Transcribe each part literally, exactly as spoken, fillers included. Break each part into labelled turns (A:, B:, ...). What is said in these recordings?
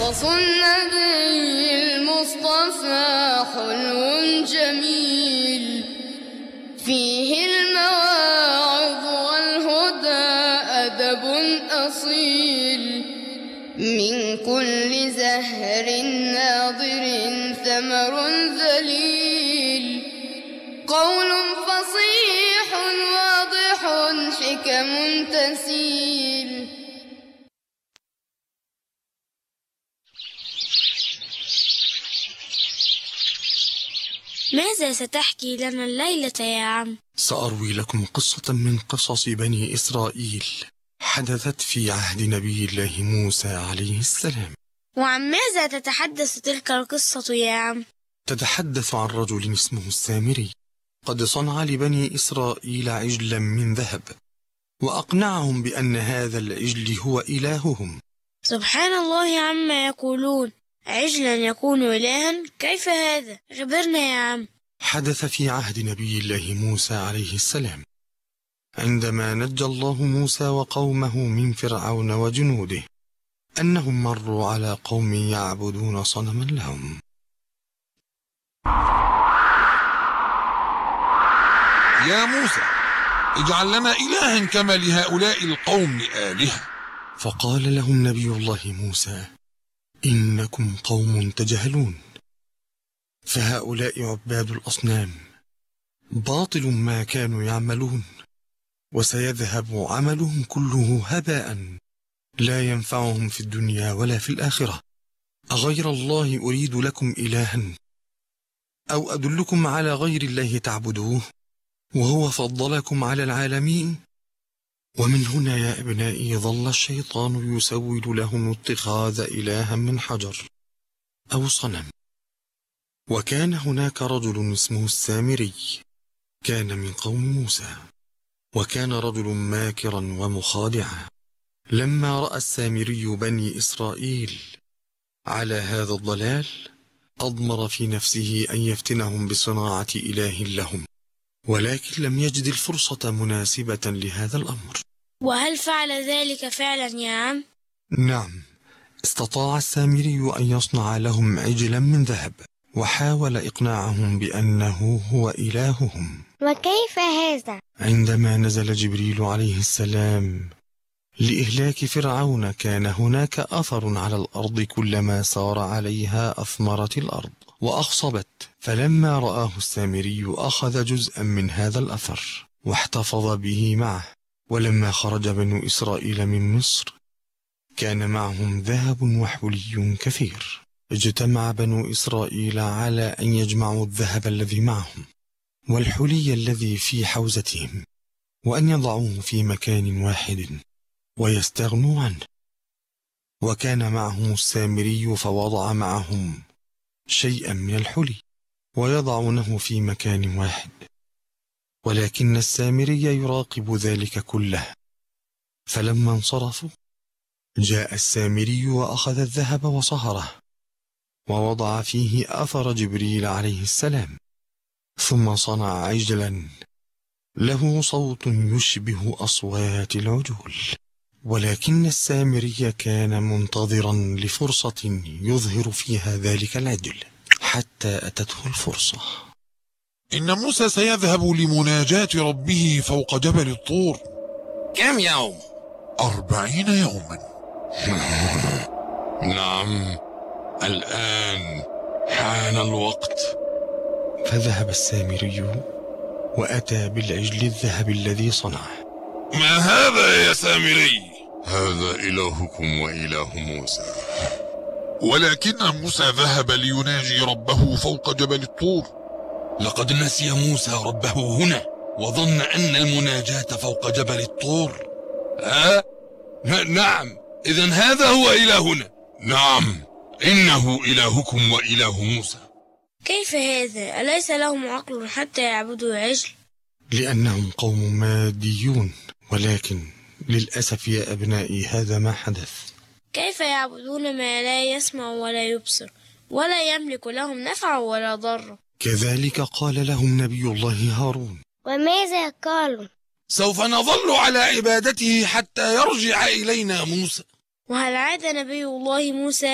A: قصص النبي المصطفى حلو جميل، فيه المواعظ والهدى أدب أصيل، من كل زهر ناضر ثمر ذليل، قول فصيح واضح حكم تسيل.
B: ماذا ستحكي لنا الليلة يا عم؟
C: سأروي لكم قصة من قصص بني إسرائيل حدثت في عهد نبي الله موسى عليه السلام.
B: وعن ماذا تتحدث تلك القصة يا عم؟
C: تتحدث عن رجل اسمه السامري، قد صنع لبني إسرائيل عجلا من ذهب، وأقنعهم بأن هذا العجل هو إلههم.
B: سبحان الله عما يقولون، عجلا يكون إلها؟ كيف هذا؟ خبرنا يا عم.
C: حدث في عهد نبي الله موسى عليه السلام، عندما نجى الله موسى وقومه من فرعون وجنوده، أنهم مروا على قوم يعبدون صنما لهم.
D: يا موسى، اجعل لنا إلها كما لهؤلاء القوم آلهة.
C: فقال لهم نبي الله موسى: إنكم قوم تجهلون، فهؤلاء عباد الأصنام، باطل ما كانوا يعملون، وسيذهب عملهم كله هباء، لا ينفعهم في الدنيا ولا في الآخرة. أغير الله أريد لكم إلها، أو أدلكم على غير الله تعبدوه وهو فضلكم على العالمين؟ ومن هنا يا أبنائي ظل الشيطان يسول لهم اتخاذ إلها من حجر أو صنم. وكان هناك رجل اسمه السامري، كان من قوم موسى، وكان رجل ماكرا ومخادعا. لما رأى السامري بني إسرائيل على هذا الضلال، أضمر في نفسه أن يفتنهم بصناعة إله لهم، ولكن لم يجد الفرصة مناسبة لهذا الأمر.
B: وهل فعل ذلك فعلا يا عم؟
C: نعم، استطاع السامري أن يصنع لهم عجلا من ذهب، وحاول إقناعهم بأنه هو إلههم.
E: وكيف هذا؟
C: عندما نزل جبريل عليه السلام لإهلاك فرعون، كان هناك أثر على الأرض، كلما سار عليها أثمرت الأرض وأخصبت. فلما رآه السامري أخذ جزءا من هذا الأثر واحتفظ به معه. ولما خرج بنو إسرائيل من مصر كان معهم ذهب وحلي كثير. اجتمع بنو إسرائيل على أن يجمعوا الذهب الذي معهم والحلي الذي في حوزتهم، وأن يضعوه في مكان واحد ويستغنوا عنه. وكان معهم السامري فوضع معهم شيئا من الحلي ويضعونه في مكان واحد، ولكن السامري يراقب ذلك كله. فلما انصرفوا جاء السامري وأخذ الذهب وصهره ووضع فيه أثر جبريل عليه السلام، ثم صنع عجلا له صوت يشبه أصوات العجول. ولكن السامري كان منتظرا لفرصة يظهر فيها ذلك العجل حتى أتته الفرصة.
D: إن موسى سيذهب لمناجاة ربه فوق جبل الطور.
F: كم يوم؟
D: أربعين يوما.
F: نعم، الآن حان الوقت.
C: فذهب السامري وأتى بالعجل الذهب الذي صنعه.
F: ما هذا يا سامري؟ هذا إلهكم وإله موسى.
D: ولكن موسى ذهب ليناجي ربه فوق جبل الطور.
F: لقد نسي موسى ربه هنا وظن أن المناجاة فوق جبل الطور. ها؟ نعم، إذن هذا هو إلهنا. نعم، إنه إلهكم وإله موسى.
B: كيف هذا؟ أليس لهم عقل حتى يعبدوا عجل؟
C: لأنهم قوم ماديون، ولكن للأسف يا أبنائي هذا ما حدث.
B: كيف يعبدون ما لا يسمع ولا يبصر ولا يملك لهم نفع ولا ضر؟
C: كذلك قال لهم نبي الله هارون.
E: وماذا قالوا؟
F: سوف نظل على عبادته حتى يرجع إلينا موسى.
B: وهل عاد نبي الله موسى؟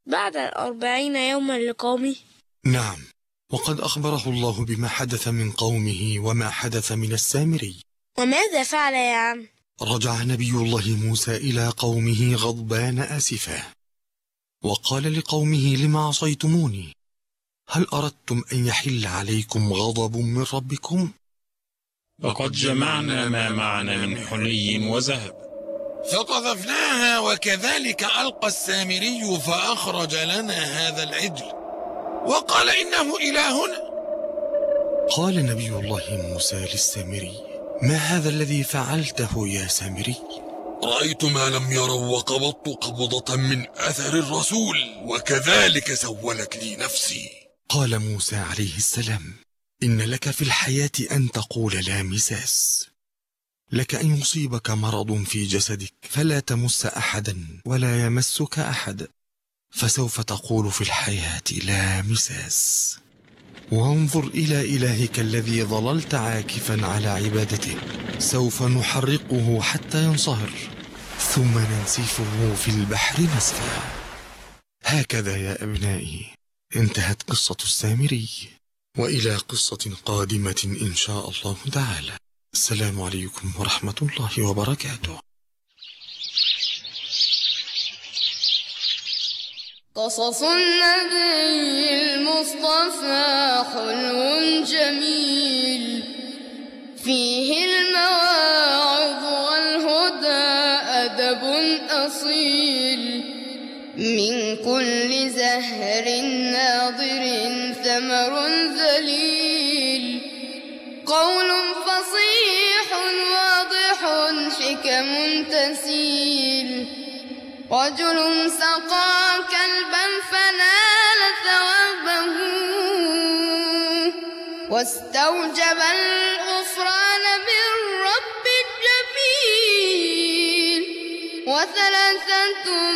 B: بعد الأربعين يوما لقومه؟
C: نعم، وقد أخبره الله بما حدث من قومه وما حدث من السامري.
B: وماذا فعل يا عم؟
C: رجع نبي الله موسى إلى قومه غضبان آسفا، وقال لقومه: لم عصيتموني؟ هل أردتم أن يحل عليكم غضب من ربكم؟
G: وقد جمعنا ما معنا من حلي وذهب
D: فقذفناها، وكذلك ألقى السامري فأخرج لنا هذا العجل وقال إنه إلهنا.
C: قال نبي الله موسى للسامري: ما هذا الذي فعلته يا سامري؟
F: رأيت ما لم يروا وقبضت قبضة من أثر الرسول، وكذلك سولت لي نفسي.
C: قال موسى عليه السلام: إن لك في الحياة أن تقول لا مساس، لك أن يصيبك مرض في جسدك فلا تمس أحدا ولا يمسك أحد، فسوف تقول في الحياة لا مساس. وانظر إلى إلهك الذي ظللت عاكفا على عبادته، سوف نحرقه حتى ينصهر ثم ننسفه في البحر نسفا. هكذا يا أبنائي انتهت قصة السامري، وإلى قصة قادمة إن شاء الله تعالى. السلام عليكم ورحمة الله وبركاته.
A: قصص النبي المصطفى حلو جميل، فيه المواعظ والهدى أدب أصيل، من كل زهر ناضر ثمر ذليل، قول فصيح واضح حكم تسيل، رجل سقى كلبا فنال ثوابه، واستوجب الغفران من رب الجميل، وثلاثة